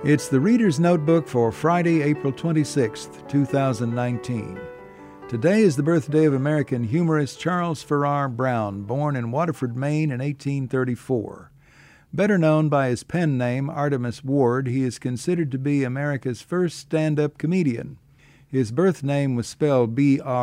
It's the Reader's Notebook for Friday, April 26th, 2019. Today is the birthday of American humorist Charles Farrar Brown, born in Waterford, Maine in 1834. Better known by his pen name, Artemus Ward, he is considered to be America's first stand-up comedian. His birth name was spelled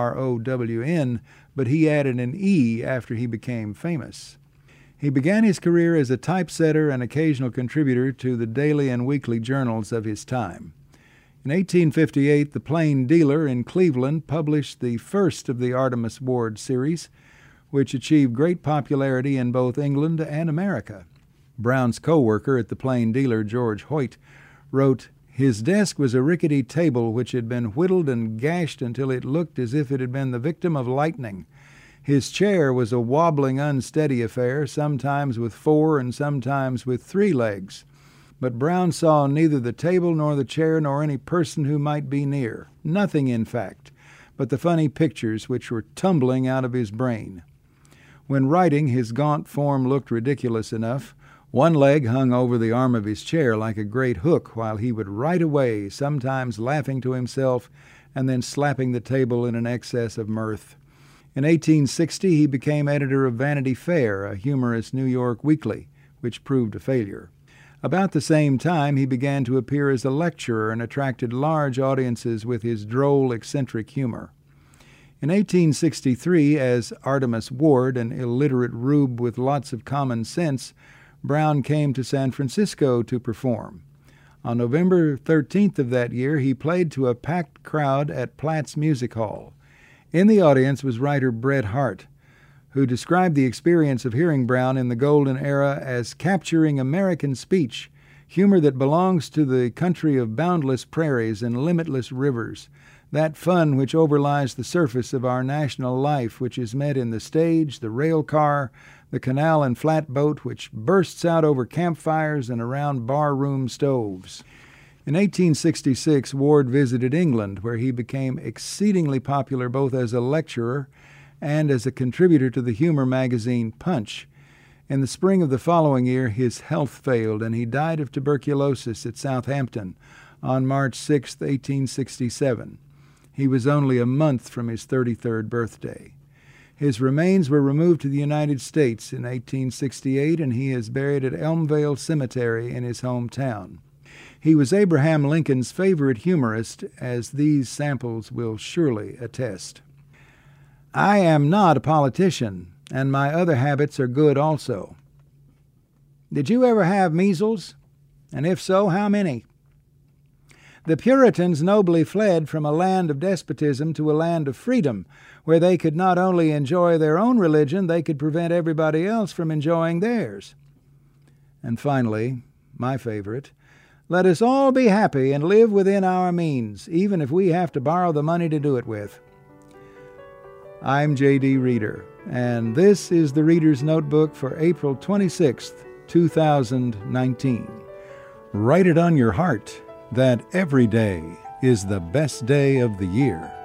B-R-O-W-N, but he added an E after he became famous. He began his career as a typesetter and occasional contributor to the daily and weekly journals of his time. In 1858, the Plain Dealer in Cleveland published the first of the Artemus Ward series, which achieved great popularity in both England and America. Brown's co-worker at the Plain Dealer, George Hoyt, wrote, "His desk was a rickety table which had been whittled and gashed until it looked as if it had been the victim of lightning. His chair was a wobbling, unsteady affair, sometimes with 4 and sometimes with 3 legs. But Brown saw neither the table nor the chair nor any person who might be near, nothing, in fact, but the funny pictures which were tumbling out of his brain. When writing, his gaunt form looked ridiculous enough. One leg hung over the arm of his chair like a great hook while he would write away, sometimes laughing to himself and then slapping the table in an excess of mirth. In 1860, he became editor of Vanity Fair, a humorous New York weekly, which proved a failure. About the same time, he began to appear as a lecturer and attracted large audiences with his droll, eccentric humor. In 1863, as Artemus Ward, an illiterate rube with lots of common sense, Brown came to San Francisco to perform. On November 13th of that year, he played to a packed crowd at Platt's Music Hall. In the audience was writer Bret Harte, who described the experience of hearing Brown in the golden era as capturing American speech, humor that belongs to the country of boundless prairies and limitless rivers, that fun which overlies the surface of our national life, which is met in the stage, the rail car, the canal and flatboat, which bursts out over campfires and around bar-room stoves. In 1866, Ward visited England, where he became exceedingly popular both as a lecturer and as a contributor to the humor magazine Punch. In the spring of the following year, his health failed, and he died of tuberculosis at Southampton on March 6, 1867. He was only a month from his 33rd birthday. His remains were removed to the United States in 1868, and he is buried at Elmvale Cemetery in his hometown. He was Abraham Lincoln's favorite humorist, as these samples will surely attest. I am not a politician, and my other habits are good also. Did you ever have measles? And if so, how many? The Puritans nobly fled from a land of despotism to a land of freedom, where they could not only enjoy their own religion, they could prevent everybody else from enjoying theirs. And finally, my favorite, let us all be happy and live within our means, even if we have to borrow the money to do it with. I'm J.D. Reader, and this is the Reader's Notebook for April 26th, 2019. Write it on your heart that every day is the best day of the year.